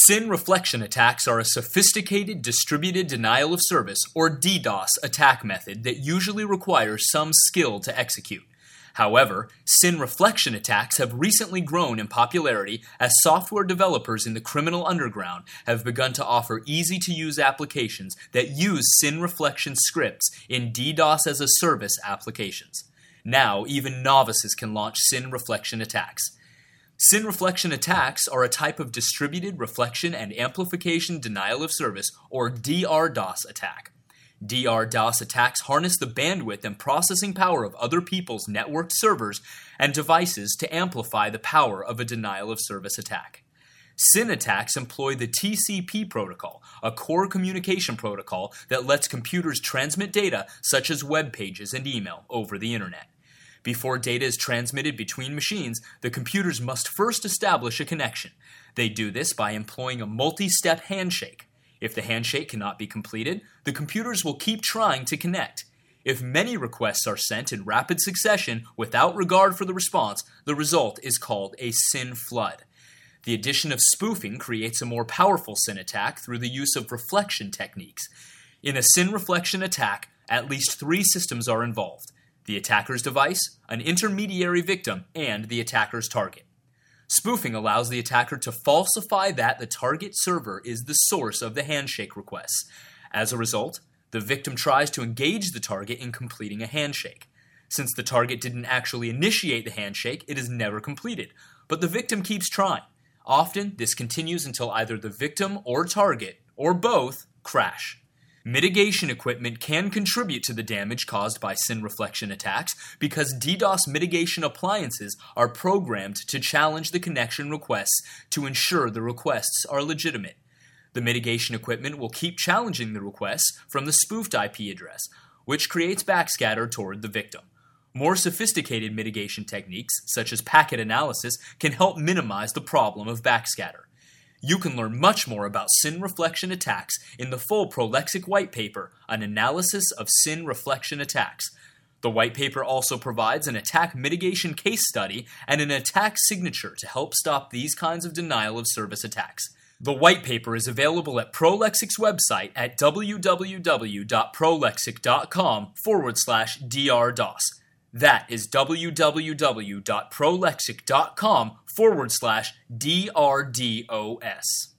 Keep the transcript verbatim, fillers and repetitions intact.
SYN reflection attacks are a sophisticated distributed denial of service, or DDoS, attack method that usually requires some skill to execute. However, SYN reflection attacks have recently grown in popularity as software developers in the criminal underground have begun to offer easy-to-use applications that use SYN reflection scripts in DDoS as a service applications. Now, even novices can launch SYN reflection attacks. SYN reflection attacks are a type of distributed reflection and amplification denial of service, or D R DoS attack. D R DoS attacks harness the bandwidth and processing power of other people's networked servers and devices to amplify the power of a denial of service attack. SYN attacks employ the T C P protocol, a core communication protocol that lets computers transmit data such as web pages and email over the internet. Before data is transmitted between machines, the computers must first establish a connection. They do this by employing a multi-step handshake. If the handshake cannot be completed, the computers will keep trying to connect. If many requests are sent in rapid succession without regard for the response, the result is called a SYN flood. The addition of spoofing creates a more powerful SYN attack through the use of reflection techniques. In a SYN reflection attack, at least three systems are involved: the attacker's device, an intermediary victim, and the attacker's target. Spoofing allows the attacker to falsify that the target server is the source of the handshake requests. As a result, the victim tries to engage the target in completing a handshake. Since the target didn't actually initiate the handshake, it is never completed, but the victim keeps trying. Often, this continues until either the victim or target, or both, crash. Mitigation equipment can contribute to the damage caused by SYN reflection attacks because DDoS mitigation appliances are programmed to challenge the connection requests to ensure the requests are legitimate. The mitigation equipment will keep challenging the requests from the spoofed I P address, which creates backscatter toward the victim. More sophisticated mitigation techniques, such as packet analysis, can help minimize the problem of backscatter. You can learn much more about SYN reflection attacks in the full Prolexic white paper, An Analysis of SYN Reflection Attacks. The white paper also provides an attack mitigation case study and an attack signature to help stop these kinds of denial of service attacks. The white paper is available at Prolexic's website at www.prolexic.com forward slash DRDoS. That is www.prolexic.com forward slash DRDOS.